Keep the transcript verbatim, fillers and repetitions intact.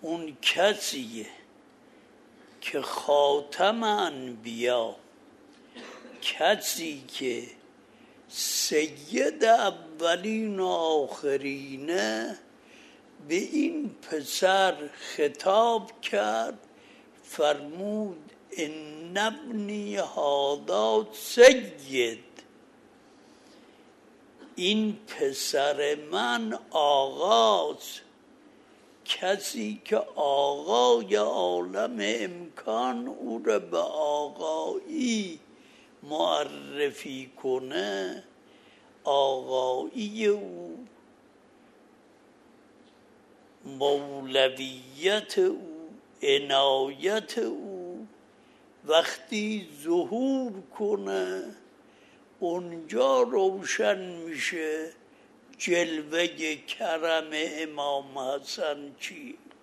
اون کسیه که خاتم انبیا، کسی که سید اولین و آخرینه، به این پسر خطاب کرد، فرمود ان ابنی هذا سید، این پسر من آقاست، کسی که آقای عالم امکان او را به آقایی معرفی کنه، آقایی او، مولویت او، عنایت او وقتی ظهور کنه، اونجا روشن میشه جلوه کرم امام حسن چی.